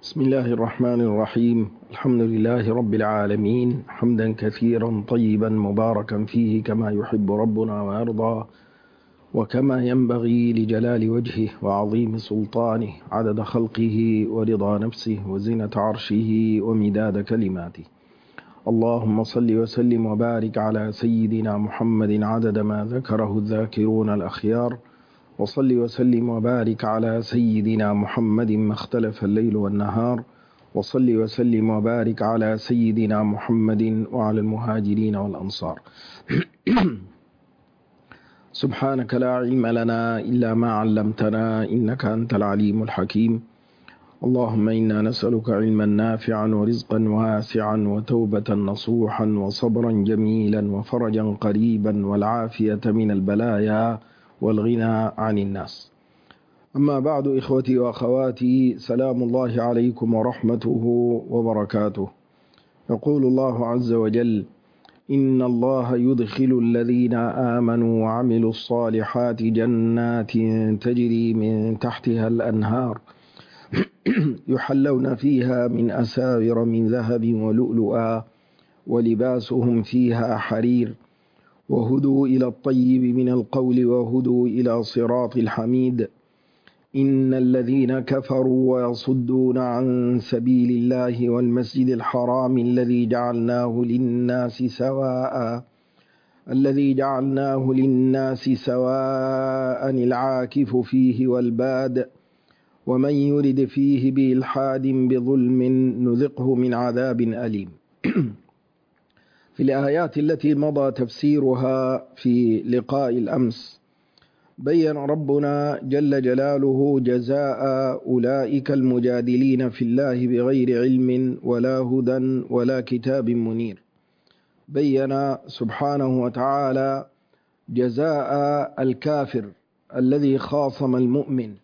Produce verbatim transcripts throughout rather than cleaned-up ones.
بسم الله الرحمن الرحيم. الحمد لله رب العالمين، حمدا كثيرا طيبا مباركا فيه كما يحب ربنا ويرضى، وكما ينبغي لجلال وجهه وعظيم سلطانه، عدد خلقه ورضا نفسه وزنة عرشه ومداد كلماته. اللهم صل وسلم وبارك على سيدنا محمد عدد ما ذكره الذاكرون الأخيار، وصل وسلم وبارك على سيدنا محمد ما اختلف الليل والنهار، وصل وسلم وبارك على سيدنا محمد وعلى المهاجرين والأنصار. سبحانك لا علم لنا إلا ما علمتنا إنك أنت العليم الحكيم. اللهم إنا نسألك علما نافعا ورزقا واسعا وتوبة نصوحا وصبرا جميلا وفرجا قريبا والعافية من البلايا والغنى عن الناس. أما بعد، إخوتي وأخواتي، سلام الله عليكم ورحمته وبركاته. يقول الله عز وجل: إن الله يدخل الذين آمنوا وعملوا الصالحات جنات تجري من تحتها الأنهار يحلون فيها من أساور من ذهب ولؤلؤا ولباسهم فيها حرير وهدوا إلى الطيب من القول وهدوا إلى صراط الحميد. إن الذين كفروا ويصدون عن سبيل الله والمسجد الحرام الذي جعلناه للناس سواء الذي جعلناه للناس سواء العاكف فيه والباد ومن يرد فيه بإلحاد بظلم نذقه من عذاب أليم. في الآيات التي مضى تفسيرها في لقاء الأمس، بيّن ربنا جل جلاله جزاء أولئك المجادلين في الله بغير علم ولا هدى ولا كتاب منير. بيّن سبحانه وتعالى جزاء الكافر الذي خاصم المؤمن،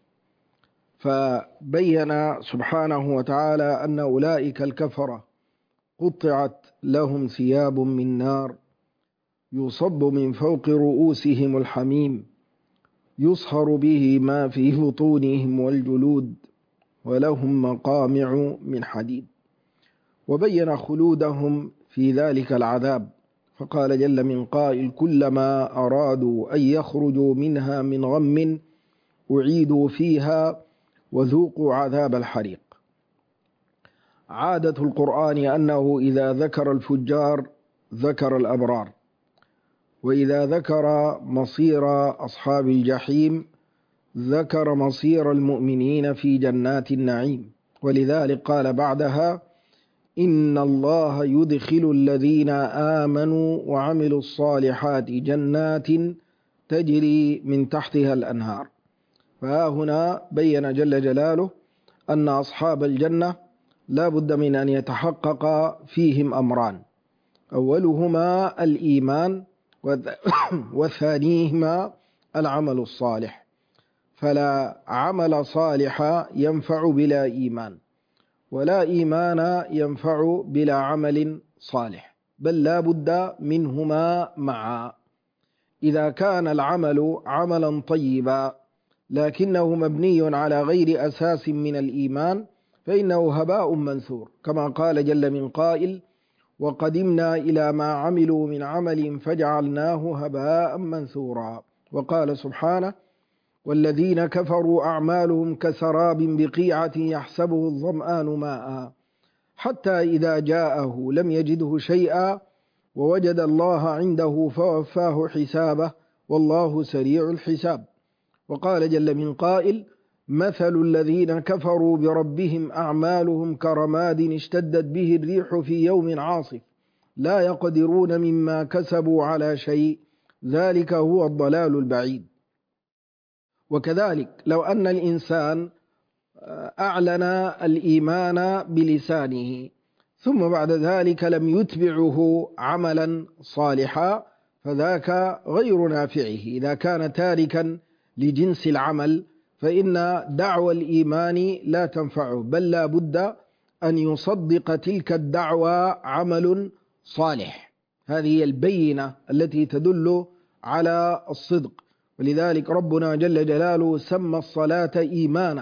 فبيّن سبحانه وتعالى أن أولئك الكفرة قطعت لهم ثياب من نار يصب من فوق رؤوسهم الحميم يصهر به ما في بطونهم والجلود ولهم مقامع من حديد. وبين خلودهم في ذلك العذاب، فقال جل من قائل: كلما أرادوا أن يخرجوا منها من غم أعيدوا فيها وذوقوا عذاب الحريق. عادة القرآن أنه إذا ذكر الفجار ذكر الأبرار، وإذا ذكر مصير أصحاب الجحيم ذكر مصير المؤمنين في جنات النعيم. ولذلك قال بعدها: إن الله يدخل الذين آمنوا وعملوا الصالحات جنات تجري من تحتها الأنهار. فها هنا بين جل جلاله أن أصحاب الجنة لا بد من أن يتحقق فيهم أمران: أولهما الإيمان، وثانيهما العمل الصالح. فلا عمل صالح ينفع بلا إيمان، ولا إيمان ينفع بلا عمل صالح، بل لا بد منهما معا. إذا كان العمل عملا طيبا لكنه مبني على غير أساس من الإيمان فإنه هباء منثور، كما قال جل من قائل: وقدمنا إلى ما عملوا من عمل فجعلناه هباء منثورا. وقال سبحانه: والذين كفروا أعمالهم كسراب بقيعة يحسبه الظمآن ماء حتى إذا جاءه لم يجده شيئا ووجد الله عنده فوفاه حسابه والله سريع الحساب. وقال جل من قائل: مثل الذين كفروا بربهم أعمالهم كرماد اشتدت به الريح في يوم عاصف لا يقدرون مما كسبوا على شيء ذلك هو الضلال البعيد. وكذلك لو أن الإنسان أعلن الإيمان بلسانه ثم بعد ذلك لم يتبعه عملا صالحا فذاك غير نافعه. إذا كان تاركا لجنس العمل فإن دعوى الإيمان لا تنفعه، بل لا بد أن يصدق تلك الدعوى عمل صالح. هذه هي البينة التي تدل على الصدق. ولذلك ربنا جل جلاله سمى الصلاة إيمانا،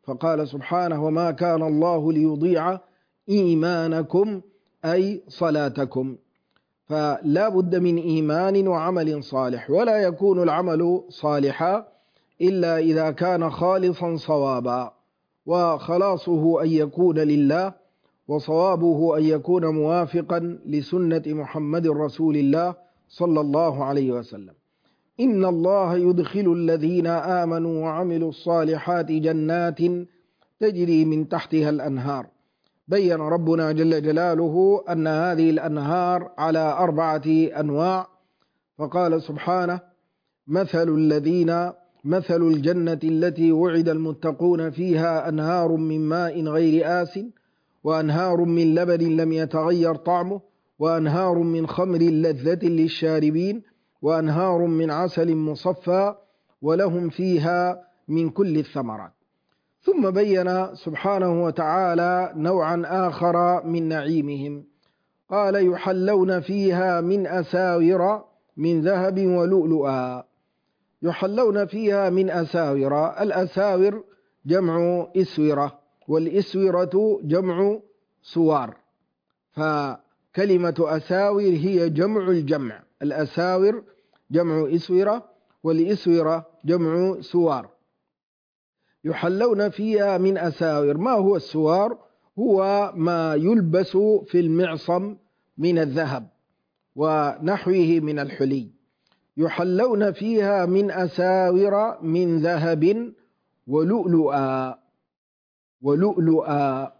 فقال سبحانه: وما كان الله ليضيع إيمانكم أي صلاتكم. فلا بد من إيمان وعمل صالح، ولا يكون العمل صالحا إلا إذا كان خالصا صوابا، وخلاصه أن يكون لله، وصوابه أن يكون موافقا لسنة محمد رسول الله صلى الله عليه وسلم. إن الله يدخل الذين آمنوا وعملوا الصالحات جنات تجري من تحتها الأنهار. بين ربنا جل جلاله أن هذه الأنهار على أربعة أنواع، فقال سبحانه: مثل الذين مثل الجنة التي وعد المتقون فيها أنهار من ماء غير آسٍ وأنهار من لبن لم يتغير طعمه وأنهار من خمر لذة للشاربين وأنهار من عسل مصفى ولهم فيها من كل الثمرات. ثم بين سبحانه وتعالى نوعا آخر من نعيمهم، قال: يحلون فيها من أساور من ذهب ولؤلؤا. يحلون فيها من أساور، الأساور جمع إسورة، والإسورة جمع سوار، فكلمة أساور هي جمع الجمع، الأساور جمع إسورة والإسورة جمع سوار. يحلون فيها من أساور. ما هو السوار؟ هو ما يلبس في المعصم من الذهب ونحوه من الحلي. يحلون فيها من أساور من ذهب ولؤلؤا ولؤلؤا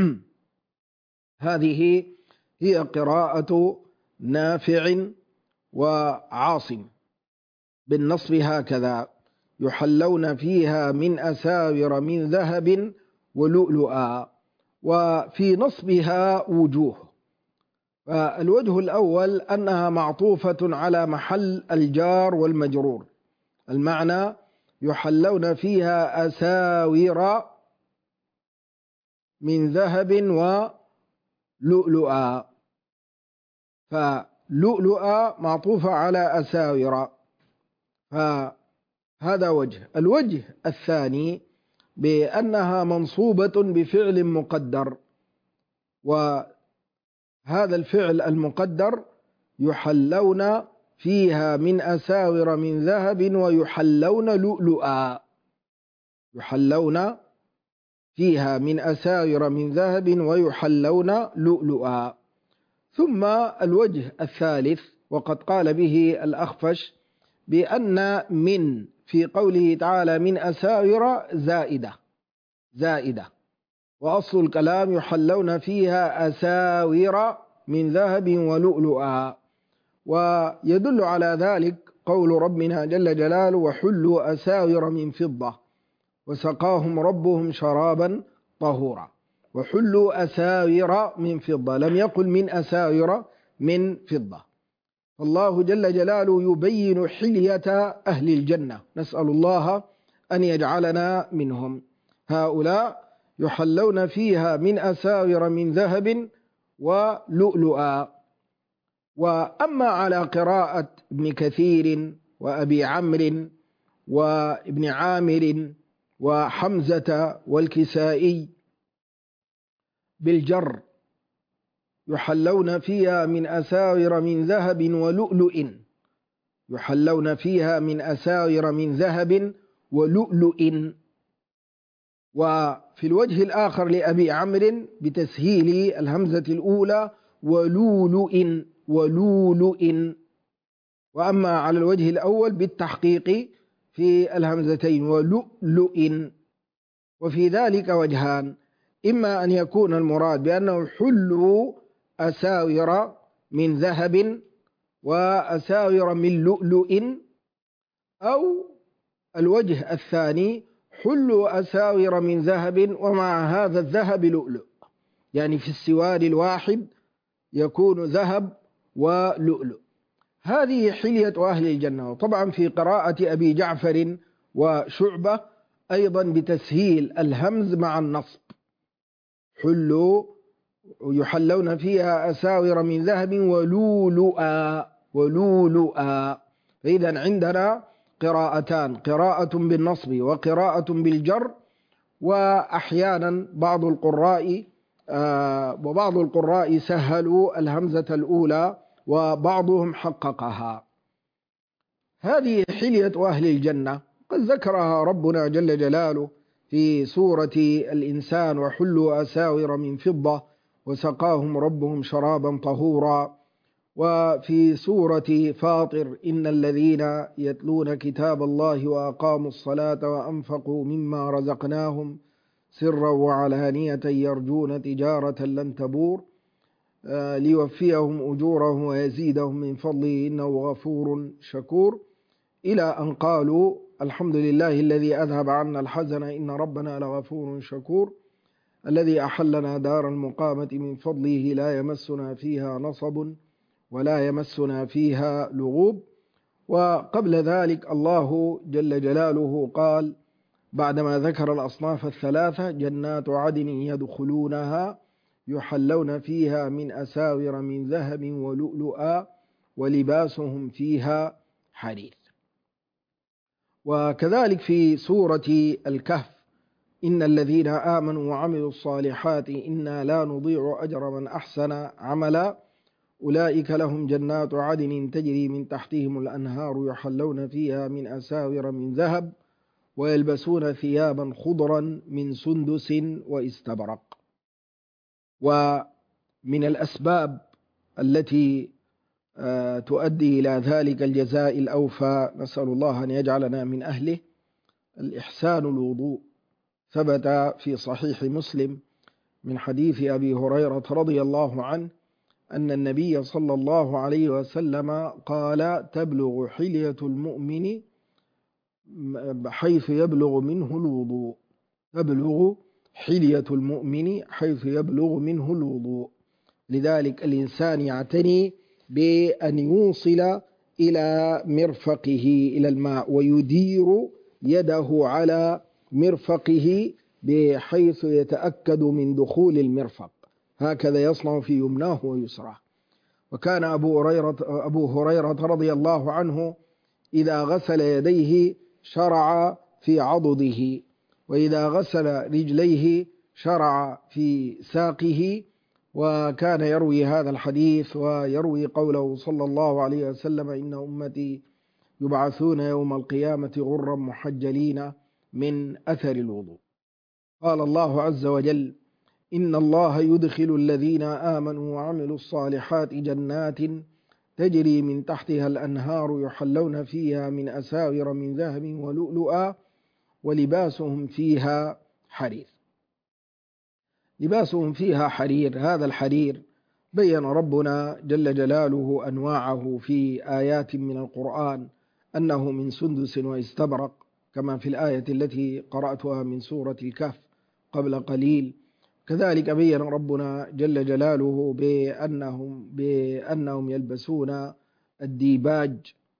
هذه هي قراءة نافع وعاصم بالنصب هكذا: يحلون فيها من أساور من ذهب ولؤلؤا. وفي نصبها وجوه. فالوجه الأول أنها معطوفة على محل الجار والمجرور، المعنى: يحلون فيها أساور من ذهب ولؤلؤا، فلؤلؤا معطوفة على أساور، فهذا وجه. الوجه الثاني بأنها منصوبة بفعل مقدر، وهذا الفعل المقدر يحلون فيها من أساور من ذهب ويحلون لؤلؤا. يحلون فيها من أساور من ذهب ويحلون لؤلؤا. ثم الوجه الثالث، وقد قال به الأخفش بأن من في قوله تعالى من أساور زائدة زائدة وأصل الكلام يحلون فيها أساور من ذهب ولؤلؤا. ويدل على ذلك قول ربنا جل جلاله: وحلوا أساور من فضة وسقاهم ربهم شرابا طهورا. وحلوا أساور من فضة، لم يقل من أساور من فضة. فالله جل جلاله يبين حلية أهل الجنة، نسأل الله أن يجعلنا منهم. هؤلاء يحلون فيها من أساور من ذهب ولؤلؤا. وأما على قراءة ابن كثير وأبي عمرو وابن عامر وحمزة والكسائي بالجر: يحلون فيها من أساور من ذهب ولؤلؤ. يحلون فيها من أساور من ذهب ولؤلؤ. وفي الوجه الآخر لأبي عمرو بتسهيل الهمزة الأولى: ولؤلؤ ولؤلؤ. وأما على الوجه الأول بالتحقيق في الهمزتين: ولؤلؤ. وفي ذلك وجهان: إما أن يكون المراد بأنه حلوا أساور من ذهب وأساور من لؤلؤ، أو الوجه الثاني: حلوا أساور من ذهب ومع هذا الذهب لؤلؤ، يعني في السوار الواحد يكون ذهب ولؤلؤ. هذه حلية أهل الجنة. وطبعا في قراءة أبي جعفر وشعبة أيضا بتسهيل الهمز مع النصب: حلوا يحلون فيها أساور من ذهب ولؤلؤا ولؤلؤا. فإذا عندنا قراءتان: قراءة بالنصب وقراءة بالجر، وأحيانا بعض القراء وبعض القراء سهلوا الهمزة الأولى وبعضهم حققها. هذه حلية أهل الجنة قد ذكرها ربنا جل جلاله في سورة الإنسان: وحلوا أساور من فضة وسقاهم ربهم شرابا طهورا. وفي سورة فاطر: إن الذين يتلون كتاب الله وأقاموا الصلاة وأنفقوا مما رزقناهم سرا وعلانية يرجون تجارة لن تبور ليوفيهم أجورهم ويزيدهم من فضله إنه غفور شكور، إلى أن قالوا: الحمد لله الذي أذهب عنا الحزن إن ربنا لغفور شكور، الذي أحلنا دار المقامة من فضله لا يمسنا فيها نصب ولا يمسنا فيها لغوب. وقبل ذلك الله جل جلاله قال بعدما ذكر الأصناف الثلاثة: جنات عدن يدخلونها يحلون فيها من أساور من ذهب ولؤلؤا ولباسهم فيها حرير. وكذلك في سورة الكهف: إن الذين آمنوا وعملوا الصالحات إنا لا نضيع أجر من أحسن عملا أولئك لهم جنات عدن تجري من تحتهم الأنهار يحلون فيها من أساور من ذهب ويلبسون ثيابا خضرا من سندس واستبرق. ومن الأسباب التي تؤدي إلى ذلك الجزاء الأوفى، نسأل الله أن يجعلنا من أهله، الإحسان الوضوء. ثبت في صحيح مسلم من حديث أبي هريرة رضي الله عنه أن النبي صلى الله عليه وسلم قال: تبلغ حلية المؤمن حيث يبلغ منه الوضوء. تبلغ حلية المؤمن حيث يبلغ منه الوضوء. لذلك الإنسان يعتني بأن يوصل إلى مرفقه إلى الماء ويدير يده على مرفقه بحيث يتأكد من دخول المرفق، هكذا يصنع في يمناه ويسراه. وكان أبو هريرة, أبو هريرة رضي الله عنه إذا غسل يديه شرع في عضده، وإذا غسل رجليه شرع في ساقه. وكان يروي هذا الحديث ويروي قوله صلى الله عليه وسلم: إن أمتي يبعثون يوم القيامة غرا محجلين من أثر الوضوء. قال الله عز وجل: إن الله يدخل الذين آمنوا وعملوا الصالحات جنات تجري من تحتها الأنهار يحلون فيها من أساور من ذهب ولؤلؤا ولباسهم فيها حرير. لباسهم فيها حرير، هذا الحرير بين ربنا جل جلاله أنواعه في آيات من القرآن أنه من سندس واستبرق، كما في الآية التي قرأتها من سورة الكهف قبل قليل. كذلك بين ربنا جل جلاله بأنهم, بأنهم يلبسون الديباج،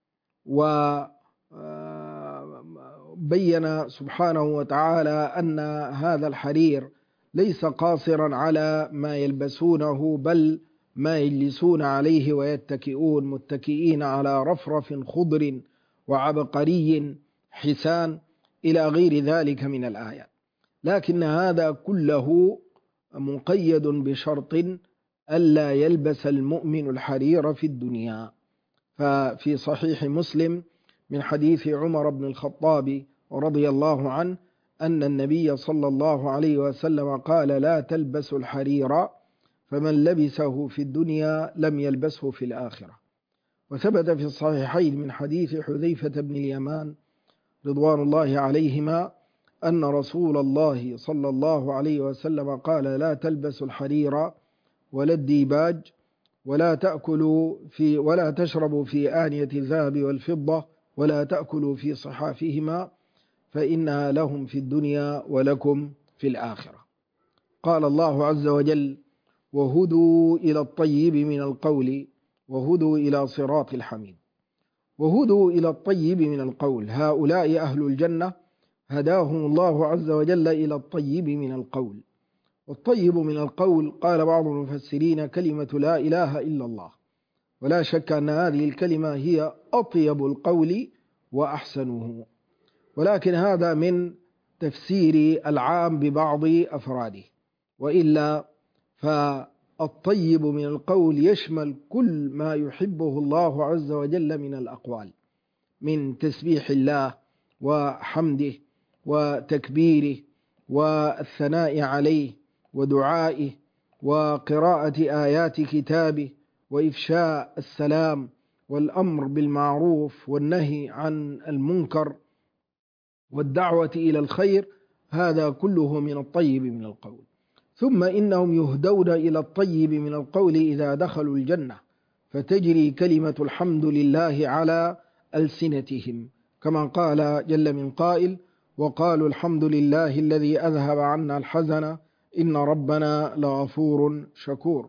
وبين سبحانه وتعالى أن هذا الحرير ليس قاصرا على ما يلبسونه، بل ما يجلسون عليه ويتكئون متكئين على رفرف خضر وعبقري حسان إلى غير ذلك من الآيات. لكن هذا كله مقيد بشرط ألا يلبس المؤمن الحرير في الدنيا. ففي صحيح مسلم من حديث عمر بن الخطاب رضي الله عنه أن النبي صلى الله عليه وسلم قال: لا تلبسوا الحرير فمن لبسه في الدنيا لم يلبسه في الآخرة. وثبت في الصحيحين من حديث حذيفة بن اليمان رضوان الله عليهما أن رسول الله صلى الله عليه وسلم قال: لا تلبسوا الحرير ولا الديباج ولا تأكلوا في ولا تشربوا في آنية الذهب والفضة ولا تأكلوا في صحافهما فإنها لهم في الدنيا ولكم في الآخرة. قال الله عز وجل: وهدوا إلى الطيب من القول وهدوا إلى صراط الحميد. وهدوا إلى الطيب من القول، هؤلاء أهل الجنة هداهم الله عز وجل إلى الطيب من القول. والطيب من القول قال بعض المفسرين كلمة لا إله إلا الله، ولا شك أن هذه الكلمة هي أطيب القول وأحسنه، ولكن هذا من تفسير العام ببعض أفراده، وإلا فالطيب من القول يشمل كل ما يحبه الله عز وجل من الأقوال، من تسبيح الله وحمده وتكبيره والثناء عليه ودعائه وقراءة آيات كتابه وإفشاء السلام والأمر بالمعروف والنهي عن المنكر والدعوة إلى الخير، هذا كله من الطيب من القول. ثم إنهم يهدون إلى الطيب من القول إذا دخلوا الجنة، فتجري كلمة الحمد لله على ألسنتهم، كما قال جل من قائل: وقالوا الحمد لله الذي أذهب عنا الحزن إن ربنا لغفور شكور.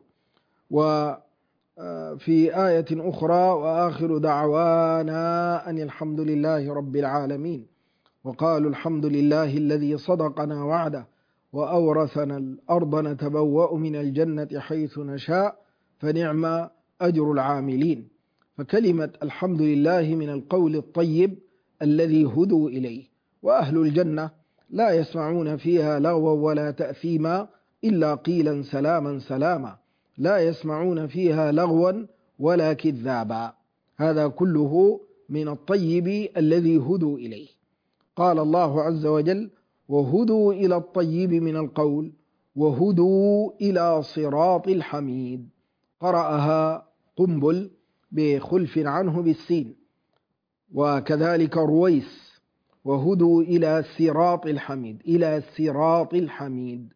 وفي آية أخرى: وآخر دعوانا أن الحمد لله رب العالمين. وقالوا الحمد لله الذي صدقنا وعده وأورثنا الأرض نتبوأ من الجنة حيث نشاء فنعم أجر العاملين. فكلمة الحمد لله من القول الطيب الذي هدوا إليه. وأهل الجنة لا يسمعون فيها لغوا ولا تأثيما إلا قيلا سلاما سلاما، لا يسمعون فيها لغوا ولا كذابا. هذا كله من الطيب الذي هدوا إليه. قال الله عز وجل: وهدوا إلى الطيب من القول وهدوا إلى صراط الحميد. قرأها قنبل بخلف عنه بالسين، وكذلك رويس: وهدوا إلى صراط الحميد، إلى صراط الحميد.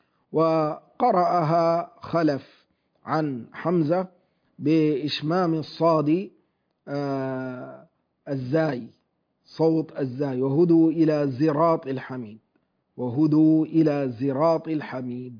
وقرأها خلف عن حمزة بإشمام الصاد آه الزاي، صوت الزاي: وهدوا إلى زراط الحميد، وهدوا إلى زراط الحميد.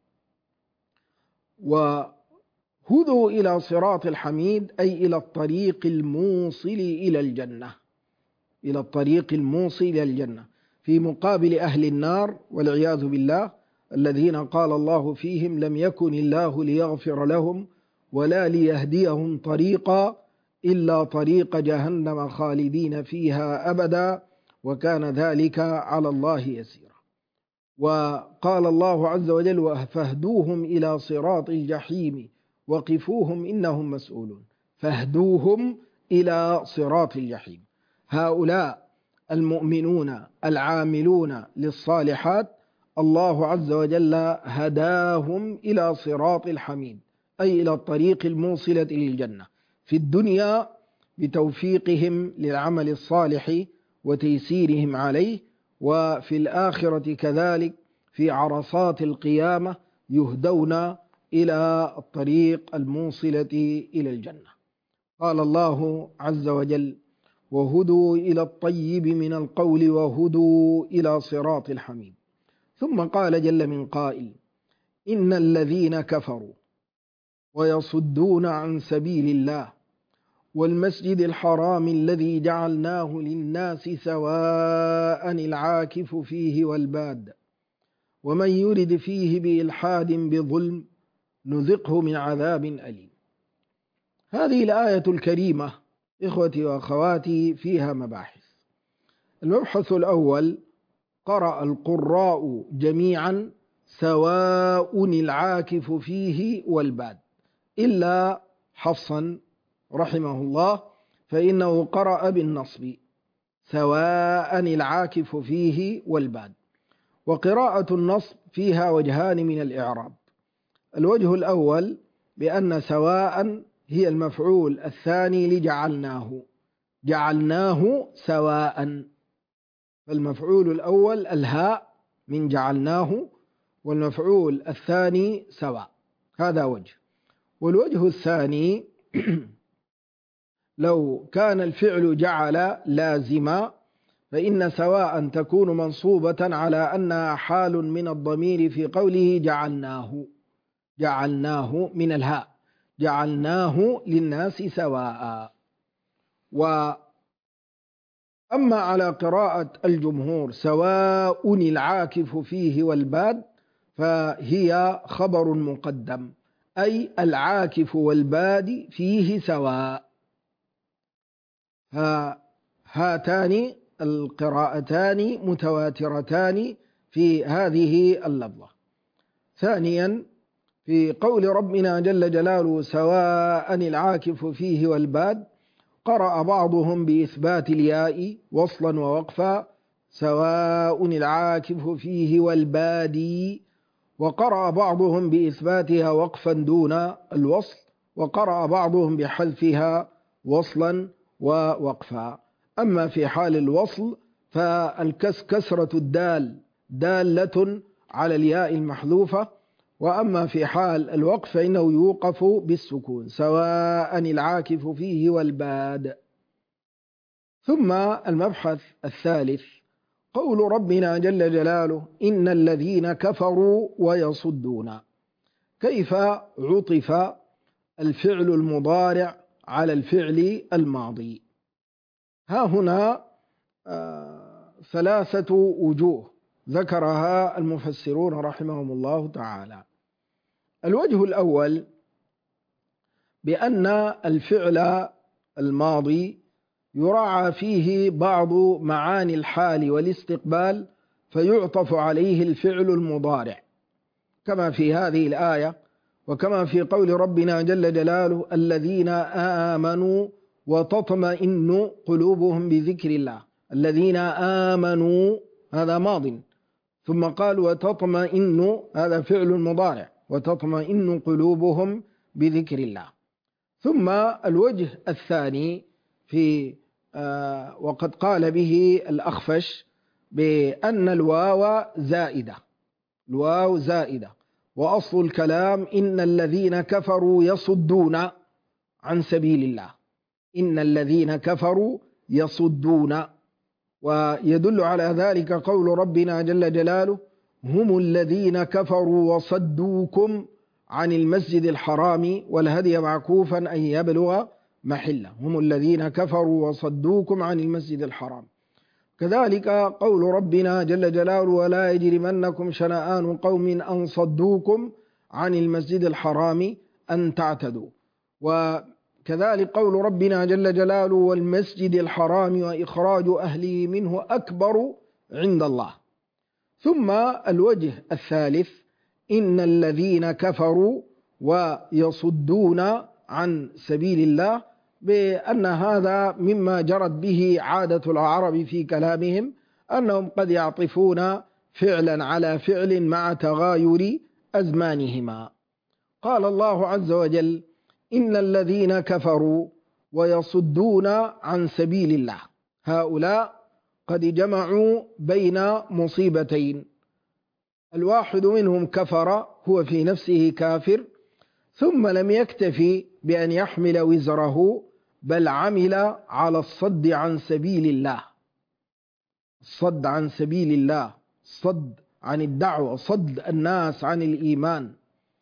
وهدوا إلى صراط الحميد أي إلى الطريق الموصل إلى الجنة، إلى الطريق الموصل إلى الجنة، في مقابل أهل النار والعياذ بالله الذين قال الله فيهم: لم يكن الله ليغفر لهم ولا ليهديهم طريقا إلا طريق جهنم خالدين فيها أبدا وكان ذلك على الله يسيرا. وقال الله عز وجل: فاهدوهم إلى صراط الجحيم وقفوهم إنهم مسؤولون. فاهدوهم إلى صراط الجحيم. هؤلاء المؤمنون العاملون للصالحات الله عز وجل هداهم إلى صراط الحميد، أي إلى الطريق الموصلة للجنة في الدنيا بتوفيقهم للعمل الصالح وتيسيرهم عليه، وفي الآخرة كذلك في عرصات القيامة يهدون إلى الطريق الموصلة إلى الجنة. قال الله عز وجل: وهدوا إلى الطيب من القول وهدوا إلى صراط الحميد. ثم قال جل من قائل: إن الذين كفروا ويصدون عن سبيل الله والمسجد الحرام الذي جعلناه للناس سواء العاكف فيه والباد ومن يرد فيه بإلحاد بظلم نذقه من عذاب أليم. هذه الآية الكريمة إخوتي وأخواتي فيها مباحث. المبحث الأول: قرأ القراء جميعا سواء العاكف فيه والباد، إلا حفصا رحمه الله فإنه قرأ بالنصب: سواء العاكف فيه والباد. وقراءة النصب فيها وجهان من الإعراب. الوجه الأول بأن سواء هي المفعول الثاني لجعلناه، جعلناه سواء، فالمفعول الأول الهاء من جعلناه والمفعول الثاني سواء، هذا وجه. والوجه الثاني لو كان الفعل جعل لازما فإن سواء تكون منصوبة على أنها حال من الضمير في قوله جعلناه، جعلناه من الهاء، جعلناه للناس سواء. وأما على قراءة الجمهور سواء العاكف فيه والباد فهي خبر مقدم، أي العاكف والباد فيه سواء. هاتان القراءتان متواترتان في هذه اللفظة. ثانيا في قول ربنا جل جلاله سواء العاكف فيه والباد، قرأ بعضهم بإثبات الياء وصلا ووقفا سواء العاكف فيه والبادي، وقرأ بعضهم بإثباتها وقفا دون الوصل، وقرأ بعضهم بحذفها وصلا ووقفا. أما في حال الوصل فالكسرة الدال دالة على الياء المحذوفة، وأما في حال الوقف فإنه يوقف بالسكون سواء العاكف فيه والباد. ثم المبحث الثالث قول ربنا جل جلاله إن الذين كفروا ويصدون، كيف عطف الفعل المضارع على الفعل الماضي؟ ها هنا آه ثلاثة وجوه ذكرها المفسرون رحمهم الله تعالى. الوجه الأول بأن الفعل الماضي يراعى فيه بعض معاني الحال والاستقبال فيعطف عليه الفعل المضارع، كما في هذه الآية وكما في قول ربنا جل جلاله الذين آمنوا وتطمئن قلوبهم بذكر الله. الذين آمنوا هذا ماض، ثم قال وتطمئن هذا فعل مضارع، وتطمئن قلوبهم بذكر الله. ثم الوجه الثاني في آه وقد قال به الأخفش بأن الواو زائدة، الواو زائدة، وأصل الكلام إن الذين كفروا يصدون عن سبيل الله، إن الذين كفروا يصدون. ويدل على ذلك قول ربنا جل جلاله هم الذين كفروا وصدوكم عن المسجد الحرام والهدي معكوفا أن يبلغ محله، هم الذين كفروا وصدوكم عن المسجد الحرام. كذلك قول ربنا جل جلاله ولا يجرمنكم شنآن قوم أن صدوكم عن المسجد الحرام أن تعتدوا. وكذلك قول ربنا جل جلاله والمسجد الحرام وإخراج أهله منه أكبر عند الله. ثم الوجه الثالث إن الذين كفروا ويصدون عن سبيل الله، بأن هذا مما جرت به عادة العرب في كلامهم، أنهم قد يعطفون فعلا على فعل مع تغاير أزمانهما. قال الله عز وجل إن الذين كفروا ويصدون عن سبيل الله، هؤلاء قد جمعوا بين مصيبتين، الواحد منهم كفر هو في نفسه كافر، ثم لم يكتفي بأن يحمل وزره بل عمل على الصد عن سبيل الله، الصد عن سبيل الله، الصد عن الدعوة، صد الناس عن الإيمان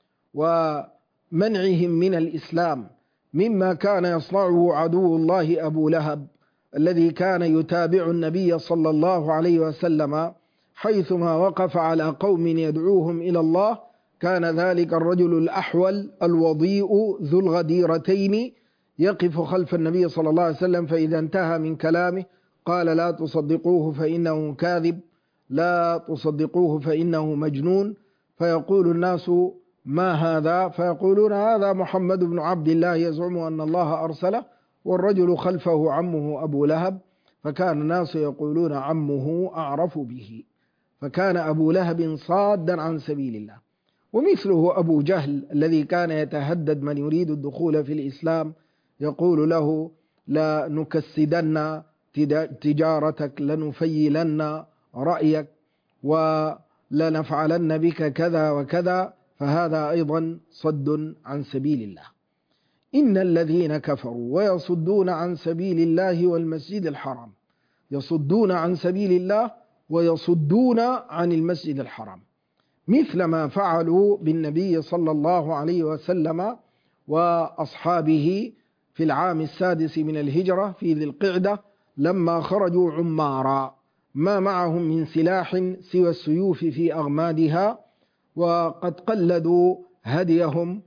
ومنعهم من الإسلام، مما كان يصنعه عدو الله أبو لهب الذي كان يتابع النبي صلى الله عليه وسلم حيثما وقف على قوم يدعوهم إلى الله. كان ذلك الرجل الأحول الوضيء ذو الغديرتين يقف خلف النبي صلى الله عليه وسلم، فإذا انتهى من كلامه قال لا تصدقوه فإنه كاذب، لا تصدقوه فإنه مجنون. فيقول الناس ما هذا؟ فيقولون هذا محمد بن عبد الله يزعم أن الله أرسله، والرجل خلفه عمه أبو لهب، فكان الناس يقولون عمه أعرف به، فكان أبو لهب صادا عن سبيل الله. ومثله أبو جهل الذي كان يتهدد من يريد الدخول في الإسلام، يقول له لنكسدن تجارتك، لنفيلن رأيك، ولنفعلن بك كذا وكذا، فهذا أيضا صد عن سبيل الله. إن الذين كفروا ويصدون عن سبيل الله والمسجد الحرام، يصدون عن سبيل الله ويصدون عن المسجد الحرام، مثل ما فعلوا بالنبي صلى الله عليه وسلم وأصحابه في العام السادس من الهجرة في ذي القعدة لما خرجوا عمارا، ما معهم من سلاح سوى السيوف في أغمادها، وقد قلدوا هديهم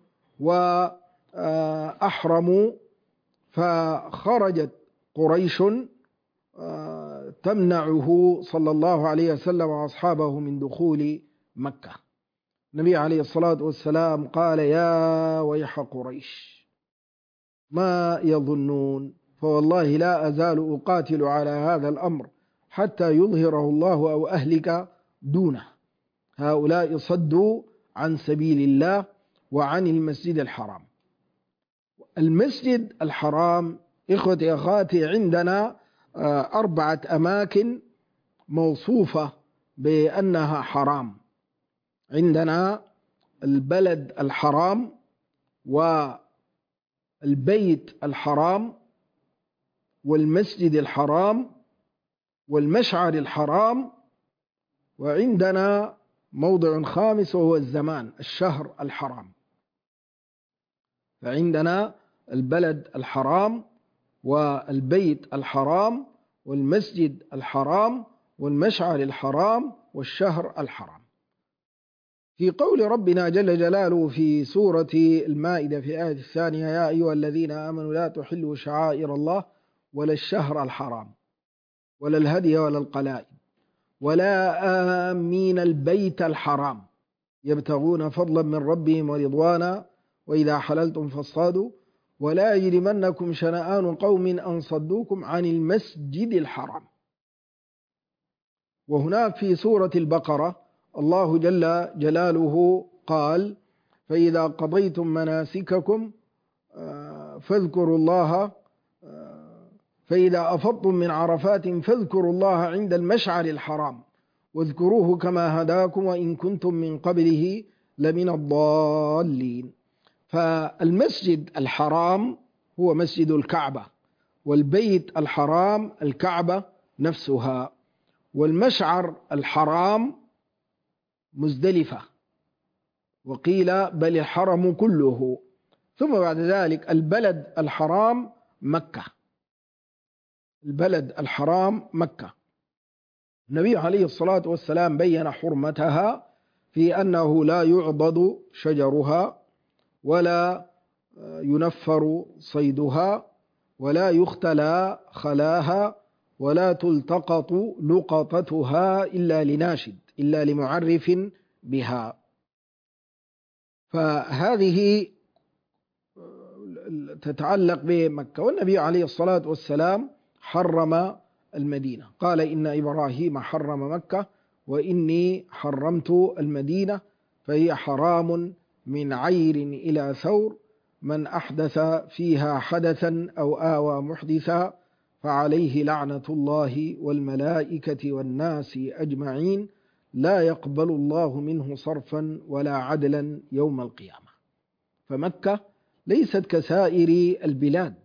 وأحرموا. فخرجت قريش تمنعه صلى الله عليه وسلم وأصحابه من دخول مكة. النبي عليه الصلاة والسلام قال: يا ويح قريش ما يظنون، فوالله لا أزال أقاتل على هذا الأمر حتى يظهره الله أو أهلك دونه. هؤلاء صدوا عن سبيل الله وعن المسجد الحرام. المسجد الحرام إخوتي أخواتي عندنا أربعة أماكن موصوفة بأنها حرام. عندنا البلد الحرام، والبيت الحرام، والمسجد الحرام، والمشعر الحرام، وعندنا موضع خامس وهو الزمان، الشهر الحرام. فعندنا البلد الحرام والبيت الحرام والمسجد الحرام والمشعر الحرام والشهر الحرام. في قول ربنا جل جلاله في سورة المائدة في الآية الثانية: يا أيها الذين آمنوا لا تحلوا شعائر الله ولا الشهر الحرام ولا الهدي ولا القلائد ولا آمين البيت الحرام يبتغون فضلا من ربهم ورضوانا وإذا حللتم فاصطادوا ولا يجرمنكم شنآن قوم أن صدوكم عن المسجد الحرام. وهناك في سورة البقرة الله جل جلاله قال: فإذا قضيتم مناسككم فاذكروا الله فإذا أفضتم من عرفات فاذكروا الله عند المشعر الحرام واذكروه كما هداكم وإن كنتم من قبله لمن الضالين. فالمسجد الحرام هو مسجد الكعبة، والبيت الحرام الكعبة نفسها، والمشعر الحرام مزدلفة، وقيل بل الحرم كله. ثم بعد ذلك البلد الحرام مكة. البلد الحرام مكة النبي عليه الصلاة والسلام بين حرمتها في أنه لا يعضد شجرها ولا ينفر صيدها ولا يختلى خلاها ولا تلتقط لقطتها إلا لناشد إلا لمعرف بها. فهذه تتعلق بمكة. والنبي عليه الصلاة والسلام حرم المدينة، قال: إن إبراهيم حرم مكة وإني حرمت المدينة فهي حرام من عير إلى ثور، من أحدث فيها حدثا أو آوى محدثا فعليه لعنة الله والملائكة والناس أجمعين لا يقبل الله منه صرفا ولا عدلا يوم القيامة. فمكة ليست كسائر البلاد،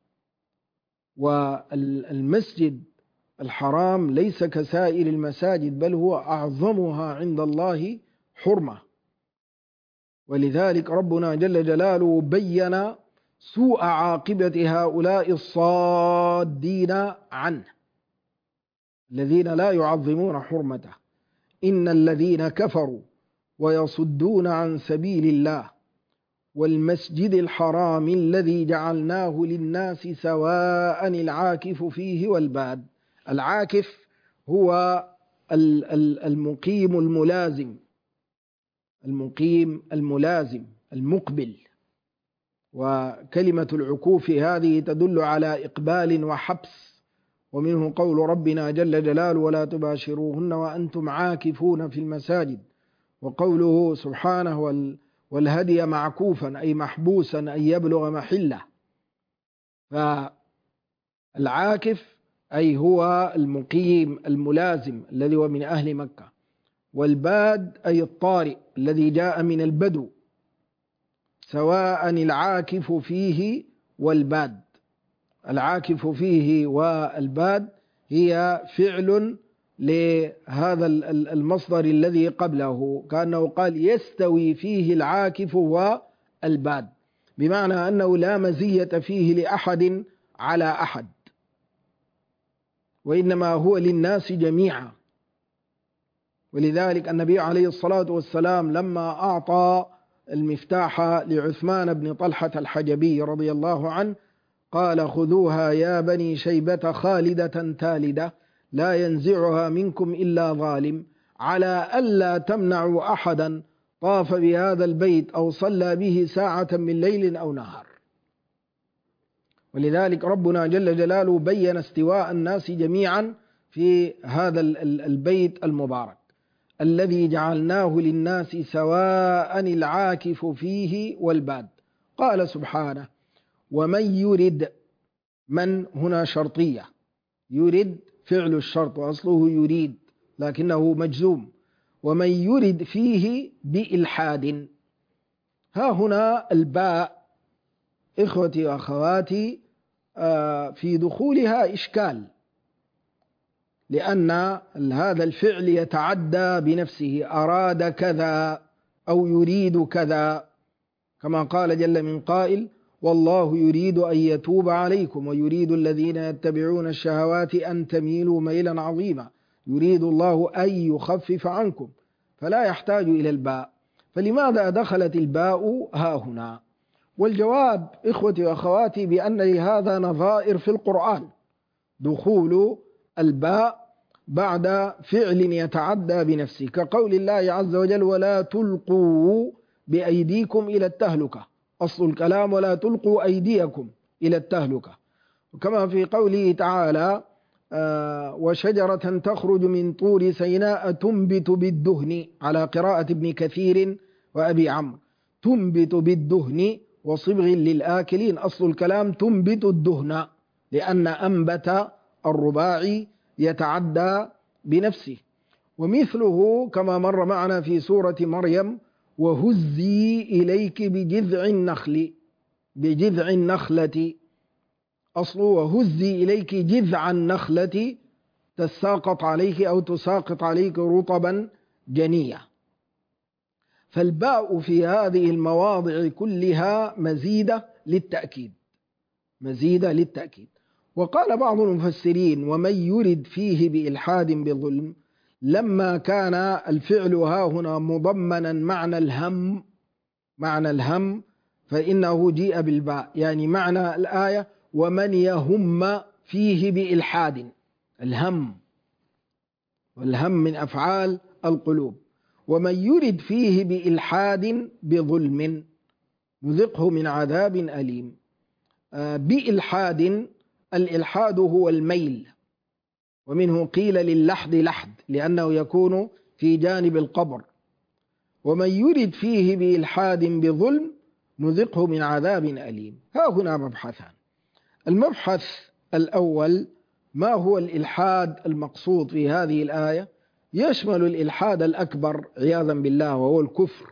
والمسجد الحرام ليس كسائر المساجد، بل هو أعظمها عند الله حرمة. ولذلك ربنا جل جلاله بين سوء عاقبة هؤلاء الصادين عنه الذين لا يعظمون حرمته: إن الذين كفروا ويصدون عن سبيل الله والمسجد الحرام الذي جعلناه للناس سواء العاكف فيه والباد. العاكف هو المقيم الملازم، المقيم الملازم المقبل، وكلمة العكوف هذه تدل على إقبال وحبس. ومنه قول ربنا جل جلاله: ولا تباشروهن وأنتم عاكفون في المساجد. وقوله سبحانه: والهدي معكوفا أي محبوسا أن يبلغ محله. فالعاكف أي هو المقيم الملازم الذي هو من أهل مكة. والباد أي الطارئ الذي جاء من البدو، سواء العاكف فيه والباد. العاكف فيه والباد هي فعل لهذا المصدر الذي قبله، كأنه قال: يستوي فيه العاكف والباد، بمعنى أنه لا مزية فيه لأحد على أحد، وإنما هو للناس جميعا. ولذلك النبي عليه الصلاة والسلام لما أعطى المفتاح لعثمان بن طلحة الحجبي رضي الله عنه قال: خذوها يا بني شيبة خالدة تالدة لا ينزعها منكم إلا ظالم على ألا تمنعوا أحدا طاف بهذا البيت أو صلى به ساعة من ليل أو نهار. ولذلك ربنا جل جلاله بين استواء الناس جميعا في هذا البيت المبارك الذي جعلناه للناس سواء العاكف فيه والباد. قال سبحانه: ومن يرد، من هنا شرطية، يرد فعل الشرط وأصله يريد لكنه مجزوم، ومن يرد فيه بإلحاد. ها هنا الباء إخوتي وأخواتي في دخولها إشكال، لأن هذا الفعل يتعدى بنفسه، أراد كذا أو يريد كذا، كما قال جل من قائل: والله يريد أن يتوب عليكم ويريد الذين يتبعون الشهوات أن تميلوا ميلا عظيما، يريد الله أن يخفف عنكم، فلا يحتاج إلى الباء. فلماذا دخلت الباء ها هنا؟ والجواب إخوتي وأخواتي بأن لهذا نظائر في القرآن، دخول الباء بعد فعل يتعدى بنفسه، كقول الله عز وجل: ولا تلقوا بأيديكم إلى التهلكة، أصل الكلام: ولا تلقوا أيديكم إلى التهلكة. وكما في قوله تعالى: آه وشجرة تخرج من طور سيناء تنبت بالدهن، على قراءة ابن كثير وأبي عمرو، تنبت بالدهن وصبغ للآكلين، أصل الكلام تنبت الدهن، لأن أنبت الرباعي يتعدى بنفسه. ومثله كما مر معنا في سورة مريم: وهزي إليك بجذع النخل، بجذع النخلة، أصله وهزي إليك جذع النخلة تساقط عليك أو تساقط عليك رطبا جنيا. فالباء في هذه المواضع كلها مزيدة للتأكيد، مزيدة للتأكيد. وقال بعض المفسرين: ومن يرد فيه بإلحاد بظلم، لما كان الفعل ها هنا مضمنا معنى الهم، معنى الهم، فإنه جيء بالباء، يعني معنى الآية: ومن يهم فيه بإلحاد، الهم، والهم من أفعال القلوب. ومن يرد فيه بإلحاد بظلم نذقه من عذاب أليم. آه بإلحاد، الإلحاد هو الميل، ومنه قيل للحد لحد لأنه يكون في جانب القبر. ومن يرد فيه بإلحاد بظلم نذقه من عذاب أليم. ها هنا مبحثان. المبحث الأول: ما هو الإلحاد المقصود في هذه الآية؟ يشمل الإلحاد الأكبر عياذا بالله، وهو الكفر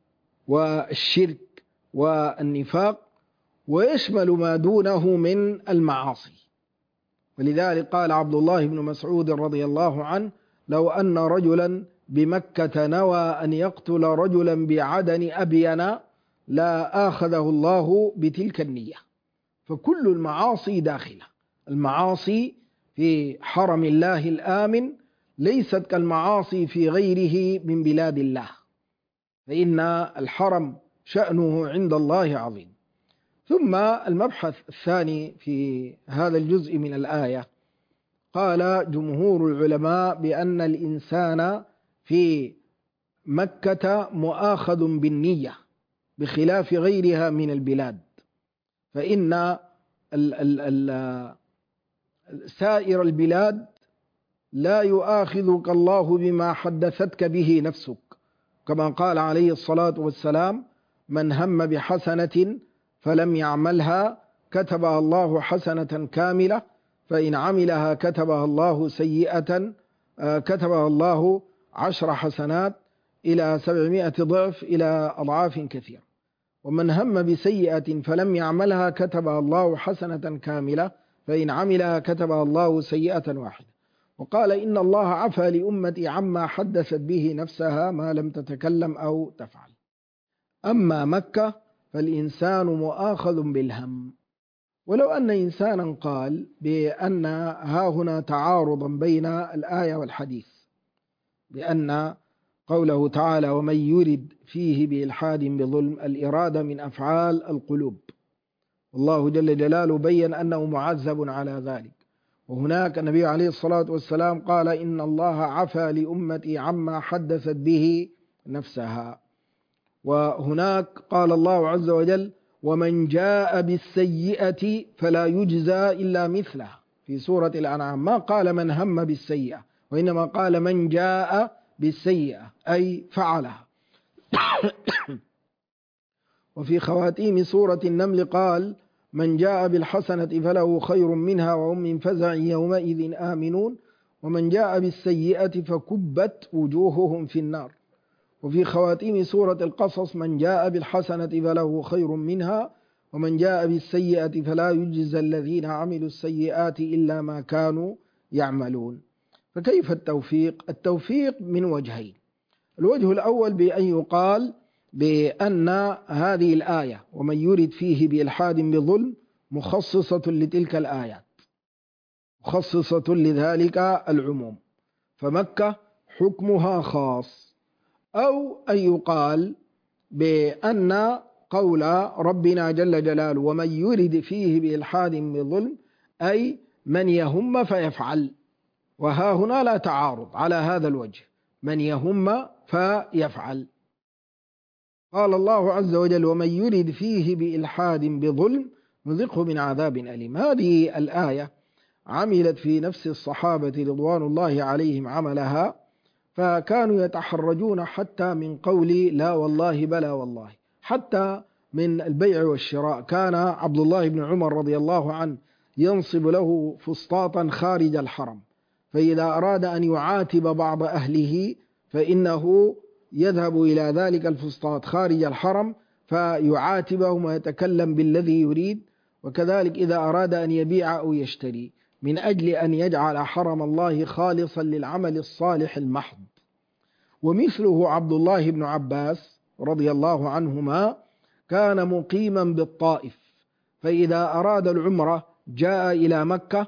والشرك والنفاق، ويشمل ما دونه من المعاصي. ولذلك قال عبد الله بن مسعود رضي الله عنه: لو أن رجلا بمكة نوى أن يقتل رجلا بعدن أبين لا آخذه الله بتلك النية. فكل المعاصي داخلة. المعاصي في حرم الله الآمن ليست كالمعاصي في غيره من بلاد الله، فإن الحرم شأنه عند الله عظيم. ثم المبحث الثاني في هذا الجزء من الآية: قال جمهور العلماء بأن الإنسان في مكة مؤاخذ بالنية بخلاف غيرها من البلاد، فإن ال ال ال سائر البلاد لا يؤاخذك الله بما حدثتك به نفسك، كما قال عليه الصلاة والسلام: من هم بحسنة فلم يعملها كتبها الله حسنة كاملة، فإن عملها كتبها الله سيئة كتبها الله عشر حسنات إلى سبعمائة ضعف إلى أضعاف كثيرة. ومن هم بسيئة فلم يعملها كتبها الله حسنة كاملة، فإن عملها كتبها الله سيئة واحدة. وقال: إن الله عفى لأمتي عما حدثت به نفسها ما لم تتكلم أو تفعل. أما مكة فالإنسان مؤاخذ بالهم. ولو أن إنسانا قال بأن ها هنا تعارضا بين الآية والحديث، بأن قوله تعالى: ومن يرد فيه بإلحاد بظلم، الإرادة من أفعال القلوب، والله جل جلاله بين أنه معذب على ذلك. وهناك النبي عليه الصلاة والسلام قال إن الله عفى لأمتي عما حدثت به نفسها. وهناك قال الله عز وجل ومن جاء بالسيئة فلا يجزى إلا مثلها في سورة الأنعام، ما قال من هم بالسيئة، وإنما قال من جاء بالسيئة أي فعلها. وفي خواتيم سورة النمل قال من جاء بالحسنة فله خير منها وهم من فزع يومئذ آمنون، ومن جاء بالسيئة فكبت وجوههم في النار. وفي خواتيم سورة القصص من جاء بالحسنة فله خير منها ومن جاء بالسيئة فلا يجزى الذين عملوا السيئات إلا ما كانوا يعملون. فكيف التوفيق؟ التوفيق من وجهين. الوجه الأول بأن يقال بأن هذه الآية ومن يرد فيه بإلحاد بظلم مخصصة لتلك الآيات، مخصصة لذلك العموم، فمكة حكمها خاص. أو أن يقال بأن قول ربنا جل جلاله ومن يرد فيه بإلحاد بظلم أي من يهم فيفعل، وها هنا لا تعارض على هذا الوجه، من يهم فيفعل. قال الله عز وجل ومن يرد فيه بإلحاد بظلم نذقه من عذاب أليم. هذه الآية عملت في نفس الصحابة رضوان الله عليهم عملها، فكانوا يتحرجون حتى من قول لا والله بلى والله، حتى من البيع والشراء. كان عبد الله بن عمر رضي الله عنه ينصب له فسطاطا خارج الحرم، فإذا أراد أن يعاتب بعض أهله فإنه يذهب إلى ذلك الفسطاط خارج الحرم فيعاتبهم ويتكلم بالذي يريد. وكذلك إذا أراد أن يبيع أو يشتري من أجل أن يجعل حرم الله خالصا للعمل الصالح المحض. ومثله عبد الله بن عباس رضي الله عنهما كان مقيما بالطائف، فإذا أراد العمرة جاء إلى مكة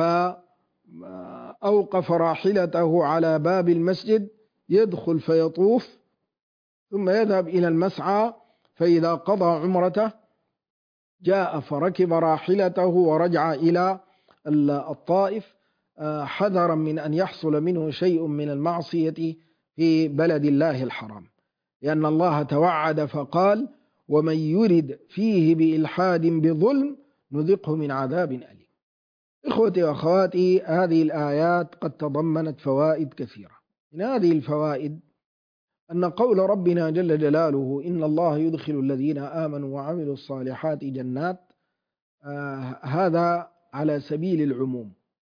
فأوقف راحلته على باب المسجد، يدخل فيطوف ثم يذهب إلى المسعى، فإذا قضى عمرته جاء فركب راحلته ورجع إلى الطائف حذرا من أن يحصل منه شيء من المعصية في بلد الله الحرام، لأن الله توعد فقال ومن يرد فيه بإلحاد بظلم نذقه من عذاب أليم. إخوتي وأخواتي، هذه الآيات قد تضمنت فوائد كثيرة. من هذه الفوائد أن قول ربنا جل جلاله إن الله يدخل الذين آمنوا وعملوا الصالحات جنات، آه هذا على سبيل العموم،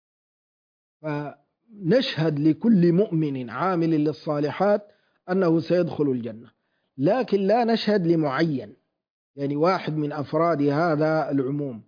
فنشهد لكل مؤمن عامل للصالحات أنه سيدخل الجنة، لكن لا نشهد لمعين، يعني واحد من أفراد هذا العموم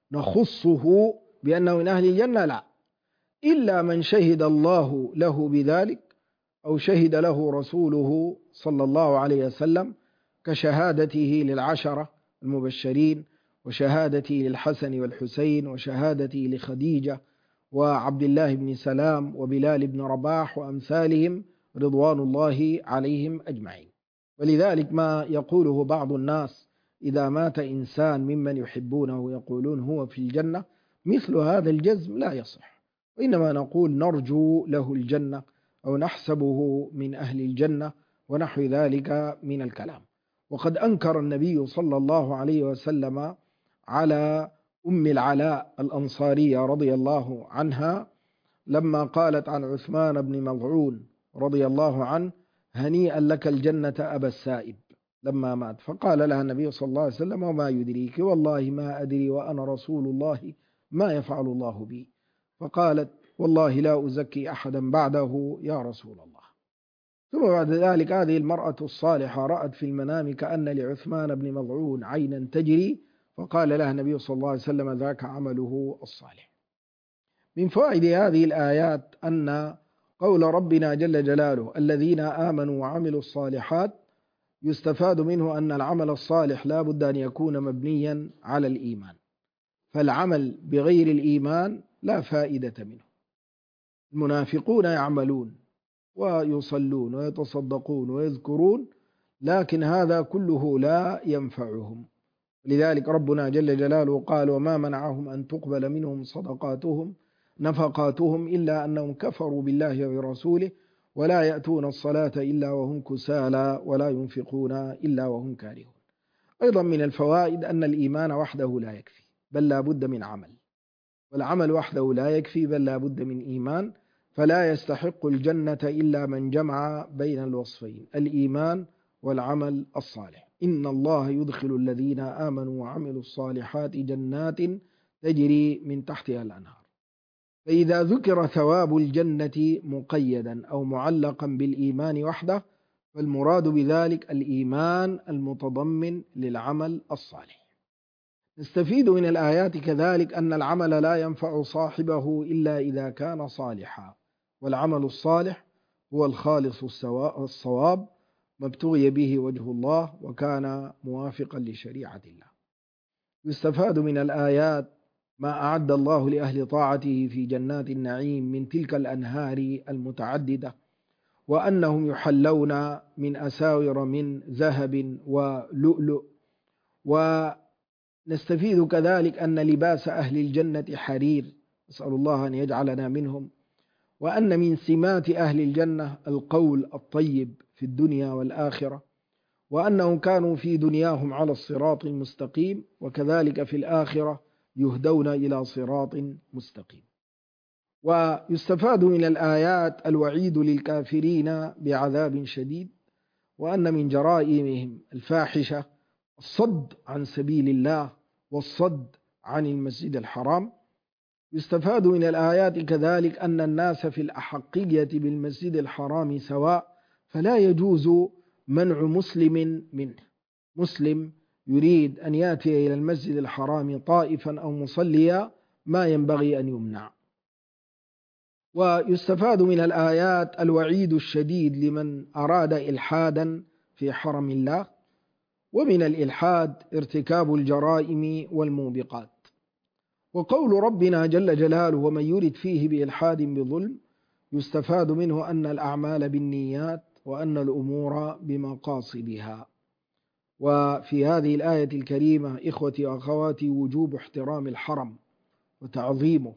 نخصه بأنه من أهل الجنة، لا، إلا من شهد الله له بذلك أو شهد له رسوله صلى الله عليه وسلم، كشهادته للعشرة المبشرين، وشهادته للحسن والحسين، وشهادته لخديجة وعبد الله بن سلام وبلال بن رباح وأمثالهم رضوان الله عليهم أجمعين. ولذلك ما يقوله بعض الناس إذا مات إنسان ممن يحبونه يقولون هو في الجنة، مثل هذا الجزم لا يصح، وإنما نقول نرجو له الجنة أو نحسبه من أهل الجنة ونحو ذلك من الكلام. وقد أنكر النبي صلى الله عليه وسلم على أم العلاء الأنصارية رضي الله عنها لما قالت عن عثمان بن مظعون رضي الله عنه هنيئا لك الجنة أبا السائب لما مات، فقال لها النبي صلى الله عليه وسلم وما يدريك والله ما أدري وأنا رسول الله ما يفعل الله بي، فقالت والله لا أزكي أحدا بعده يا رسول الله. ثم بعد ذلك هذه المرأة الصالحة رأت في المنام كأن لعثمان بن مظعون عينا تجري، فقال لها النبي صلى الله عليه وسلم ذاك عمله الصالح. من فوائد هذه الآيات أن قول ربنا جل جلاله الذين آمنوا وعملوا الصالحات يستفاد منه أن العمل الصالح لا بد أن يكون مبنيا على الإيمان، فالعمل بغير الإيمان لا فائدة منه. المنافقون يعملون ويصلون ويتصدقون ويذكرون، لكن هذا كله لا ينفعهم. لذلك ربنا جل جلاله قال وما منعهم أن تقبل منهم صدقاتهم نفقاتهم إلا أنهم كفروا بالله ورسوله ولا يأتون الصلاة إلا وهم كسالى ولا ينفقون إلا وهم كارهون. أيضا من الفوائد أن الإيمان وحده لا يكفي بل لا بد من عمل، والعمل وحده لا يكفي بل لا بد من إيمان، فلا يستحق الجنة إلا من جمع بين الوصفين الإيمان والعمل الصالح. إن الله يدخل الذين آمنوا وعملوا الصالحات جنات تجري من تحتها الأنهار. فإذا ذكر ثواب الجنة مقيدا أو معلقا بالإيمان وحده فالمراد بذلك الإيمان المتضمن للعمل الصالح. نستفيد من الآيات كذلك أن العمل لا ينفع صاحبه إلا إذا كان صالحا، والعمل الصالح هو الخالص الصواب ما ابتغي به وجه الله وكان موافقا لشريعة الله. يستفاد من الآيات ما أعد الله لأهل طاعته في جنات النعيم من تلك الأنهار المتعددة، وأنهم يحلون من أساور من ذهب ولؤلؤ. ونستفيد كذلك أن لباس أهل الجنة حرير، نسأل الله أن يجعلنا منهم، وأن من سمات أهل الجنة القول الطيب في الدنيا والآخرة، وأنهم كانوا في دنياهم على الصراط المستقيم وكذلك في الآخرة يهدون إلى صراط مستقيم. ويستفاد من الآيات الوعيد للكافرين بعذاب شديد، وأن من جرائمهم الفاحشة الصد عن سبيل الله والصد عن المسجد الحرام. يستفاد من الآيات كذلك أن الناس في الأحقية بالمسجد الحرام سواء، فلا يجوز منع مسلم منه. مسلم يريد أن يأتي إلى المسجد الحرام طائفا أو مصليا ما ينبغي أن يمنع. ويستفاد من الآيات الوعيد الشديد لمن أراد إلحادا في حرم الله، ومن الإلحاد ارتكاب الجرائم والموبقات. وقول ربنا جل جلاله ومن يرد فيه بإلحاد بظلم يستفاد منه أن الأعمال بالنيات وأن الأمور بمقاصدها. وفي هذه الآية الكريمة إخوتي وأخواتي وجوب احترام الحرم وتعظيمه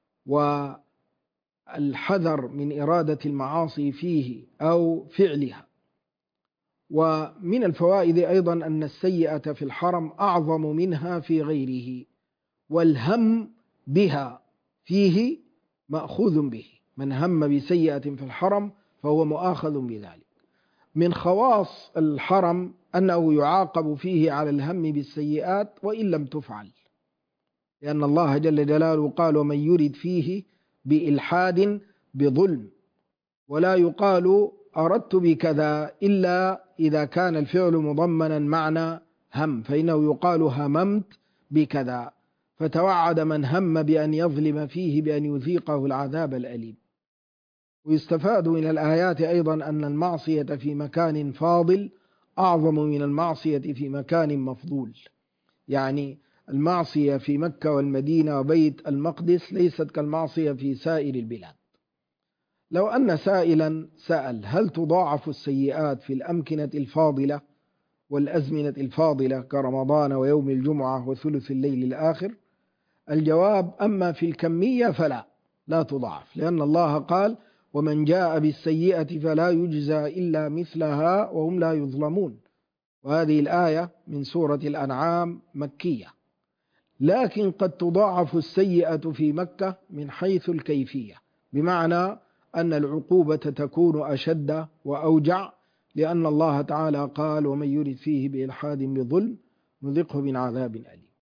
والحذر من إرادة المعاصي فيه أو فعلها. ومن الفوائد أيضا أن السيئة في الحرم أعظم منها في غيره، والهم بها فيه مأخوذ به. من هم بسيئة في الحرم فهو مؤاخذ بذلك. من خواص الحرم أنه يعاقب فيه على الهم بالسيئات وإن لم تفعل، لأن الله جل جلاله قال ومن يرد فيه بإلحاد بظلم، ولا يقال أردت بكذا إلا إذا كان الفعل مضمنا معنى هم، فإنه يقال هممت بكذا، فتوعد من هم بأن يظلم فيه بأن يذيقه العذاب الأليم. ويستفاد من الآيات أيضا أن المعصية في مكان فاضل أعظم من المعصية في مكان مفضول. يعني المعصية في مكة والمدينة وبيت المقدس ليست كالمعصية في سائر البلاد. لو أن سائلا سأل هل تضاعف السيئات في الأمكنة الفاضلة والأزمنة الفاضلة كرمضان ويوم الجمعة وثلث الليل الآخر؟ الجواب أما في الكمية فلا لا تضاعف، لأن الله قال ومن جاء بالسيئة فلا يجزى إلا مثلها وهم لا يظلمون، وهذه الآية من سورة الأنعام مكية. لكن قد تضاعف السيئة في مكة من حيث الكيفية، بمعنى أن العقوبة تكون أشد وأوجع، لأن الله تعالى قال ومن يرد فيه بإلحاد بظلم نذقه من عذاب أليم.